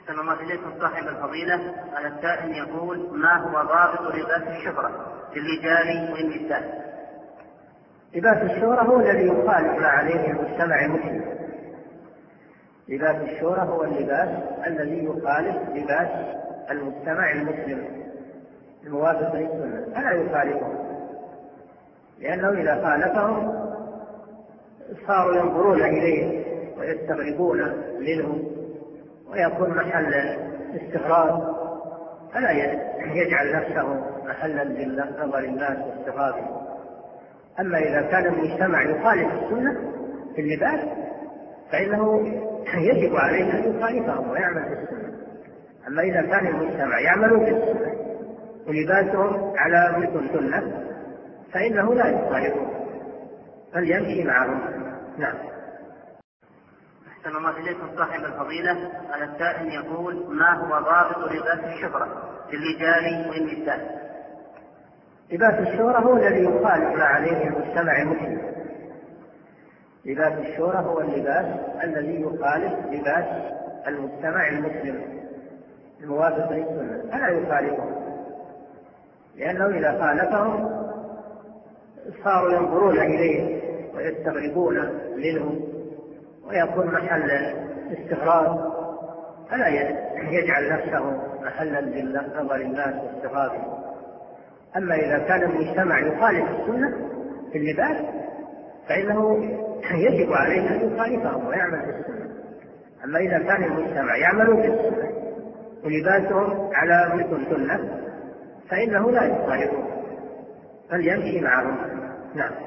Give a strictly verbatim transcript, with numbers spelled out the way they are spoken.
أحسن الله إليكم صاحب الفضيلة. على السائل يقول: ما هو ضابط لباس الشهرة للرجال والنساء؟ لباس الشهرة هو الذي يخالف ما عليه المجتمع المسلم. لباس الشهرة هو اللباس الذي يخالف لباس المجتمع المسلم الموافق للسنة، فلا يخالفه، لأنه إذا خالفهم صاروا ينظرون إليه ويستغربون منه ويكون محل استغراب، فلا يجعل نفسه محلا لنظر الناس واستغرابه. أما إذا كان المجتمع يخالف السنة في اللباس فإنه يجب عليه أن يخالفهم ويعمل بالسنة. أما إذا كان المجتمع يعمل بالسنة ولباسهم على مثل السنة فإنه لا يخالفهم بل يمشي معهم. نعم. أحسن الله إليكم صاحب الفضيلة. على السائل يقول: ما هو ضابط لباس الشهرة للرجال والنساء؟ لباس الشهرة هو الذي يخالف ما عليه المجتمع المسلم. لباس الشهرة هو اللباس الذي يخالف لباس المجتمع المسلم الموافق للسنة، فلا يخالفه، لأنه إذا خالفهم صاروا ينظرون إليه ويستغربون منه ويكون محل استغراب، فلا يجعل نفسه محلا لنظر الناس واستغرابه. أما إذا كان المجتمع يخالف السنة في اللباس فإنه يجب عليه أن يخالفهم ويعمل بالسنة. أما إذا كان المجتمع يعمل بالسنة ولباسهم على مثل السنة فإنه لا يخالفهم بل يمشي معهم. نعم.